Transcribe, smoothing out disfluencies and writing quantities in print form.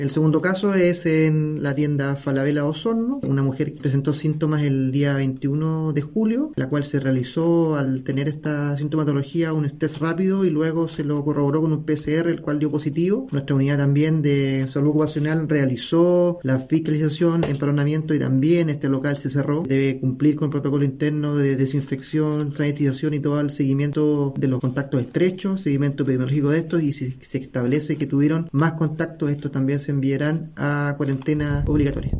El segundo caso es en la tienda Falabella Osorno, una mujer que presentó síntomas el día 21 de julio, la cual se realizó al tener esta sintomatología un test rápido y luego se lo corroboró con un PCR, el cual dio positivo. Nuestra unidad también de salud ocupacional realizó la fiscalización, empadronamiento y también este local se cerró. Debe cumplir con el protocolo interno de desinfección, sanitización y todo el seguimiento de los contactos estrechos, seguimiento epidemiológico de estos, y si se establece que tuvieron más contactos, estos también se enviarán a cuarentena obligatoria.